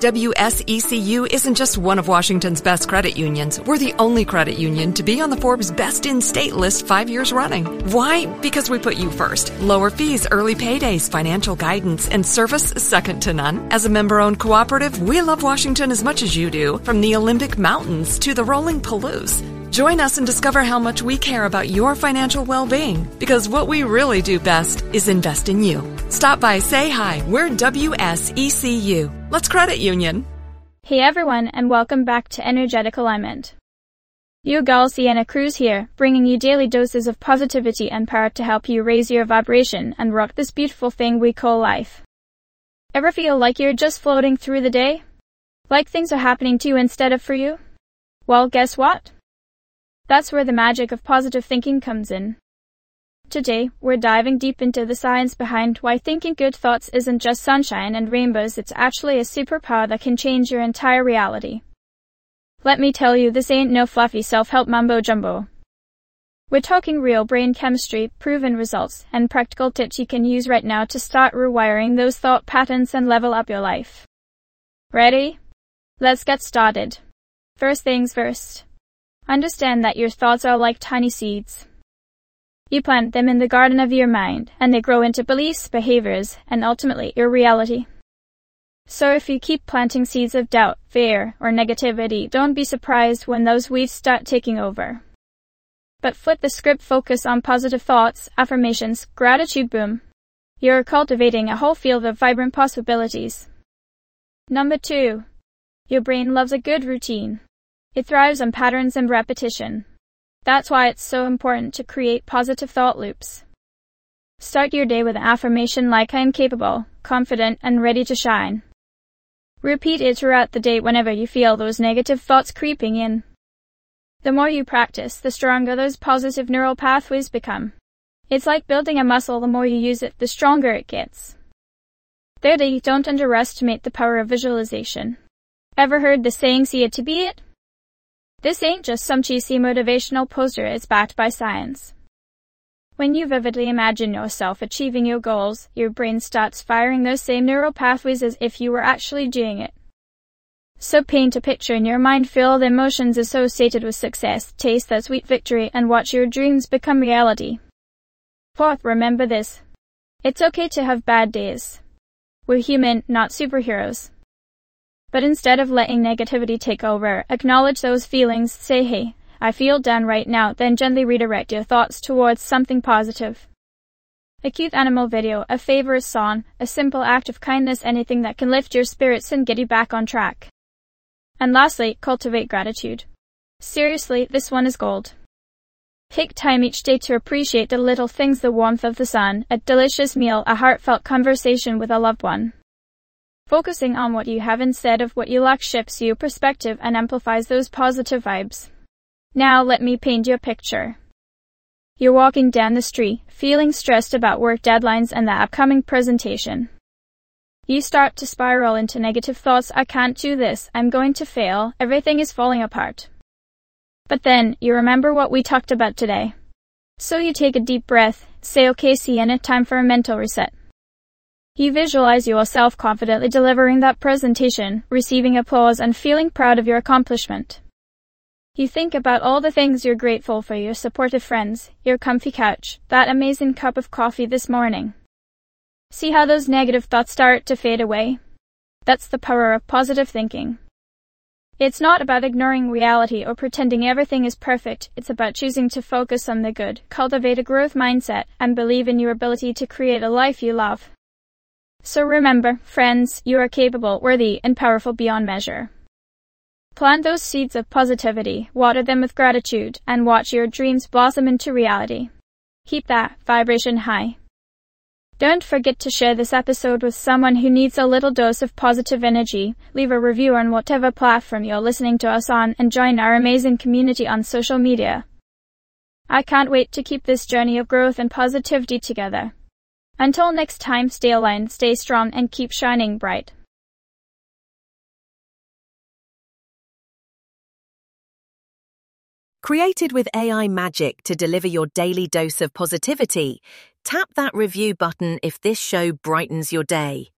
WSECU isn't just one of Washington's best credit unions. We're the only credit union to be on the Forbes Best in State list 5 years running. Why? Because we put you first. Lower fees, early paydays, financial guidance, and service second to none. As a member-owned cooperative, we love Washington as much as you do, from the Olympic Mountains to the rolling Palouse. Join us and discover how much we care about your financial well-being, because what we really do best is invest in you. Stop by, say hi. We're WSECU. Let's credit union. Hey everyone, and welcome back to Energetic Alignment. Your girl Sienna Cruz here, bringing you daily doses of positivity and power to help you raise your vibration and rock this beautiful thing we call life. Ever feel like you're just floating through the day? Like things are happening to you instead of for you? Well, guess what? That's where the magic of positive thinking comes in. Today, we're diving deep into the science behind why thinking good thoughts isn't just sunshine and rainbows, it's actually a superpower that can change your entire reality. Let me tell you, this ain't no fluffy self-help mumbo-jumbo. We're talking real brain chemistry, proven results, and practical tips you can use right now to start rewiring those thought patterns and level up your life. Ready? Let's get started. First things first. Understand that your thoughts are like tiny seeds. You plant them in the garden of your mind, and they grow into beliefs, behaviors, and ultimately your reality. So if you keep planting seeds of doubt, fear, or negativity, don't be surprised when those weeds start taking over. But flip the script, focus on positive thoughts, affirmations, gratitude, boom. You're cultivating a whole field of vibrant possibilities. Number 2. Your brain loves a good routine. It thrives on patterns and repetition. That's why it's so important to create positive thought loops. Start your day with an affirmation like I am capable, confident, and ready to shine. Repeat it throughout the day whenever you feel those negative thoughts creeping in. The more you practice, the stronger those positive neural pathways become. It's like building a muscle. The more you use it, the stronger it gets. Thirdly, don't underestimate the power of visualization. Ever heard the saying, see it to be it? This ain't just some cheesy motivational poster, it's backed by science. When you vividly imagine yourself achieving your goals, your brain starts firing those same neural pathways as if you were actually doing it. So paint a picture in your mind, feel the emotions associated with success, taste that sweet victory, and watch your dreams become reality. Fourth, remember this. It's okay to have bad days. We're human, not superheroes. But instead of letting negativity take over, acknowledge those feelings, say, hey, I feel down right now, then gently redirect your thoughts towards something positive. A cute animal video, a favorite song, a simple act of kindness, anything that can lift your spirits and get you back on track. And lastly, cultivate gratitude. Seriously, this one is gold. Take time each day to appreciate the little things, the warmth of the sun, a delicious meal, a heartfelt conversation with a loved one. Focusing on what you have instead of what you lack shifts your perspective and amplifies those positive vibes. Now let me paint you a picture. You're walking down the street, feeling stressed about work deadlines and the upcoming presentation. You start to spiral into negative thoughts. I can't do this, I'm going to fail, everything is falling apart. But then, you remember what we talked about today. So you take a deep breath, say, okay Sienna, time for a mental reset. You visualize yourself confidently delivering that presentation, receiving applause, and feeling proud of your accomplishment. You think about all the things you're grateful for, your supportive friends, your comfy couch, that amazing cup of coffee this morning. See how those negative thoughts start to fade away? That's the power of positive thinking. It's not about ignoring reality or pretending everything is perfect, it's about choosing to focus on the good, cultivate a growth mindset, and believe in your ability to create a life you love. So remember, friends, you are capable, worthy, and powerful beyond measure. Plant those seeds of positivity, water them with gratitude, and watch your dreams blossom into reality. Keep that vibration high. Don't forget to share this episode with someone who needs a little dose of positive energy. Leave a review on whatever platform you're listening to us on, and join our amazing community on social media. I can't wait to keep this journey of growth and positivity together. Until next time, stay aligned, stay strong, and keep shining bright. Created with AI magic to deliver your daily dose of positivity, tap that review button if this show brightens your day.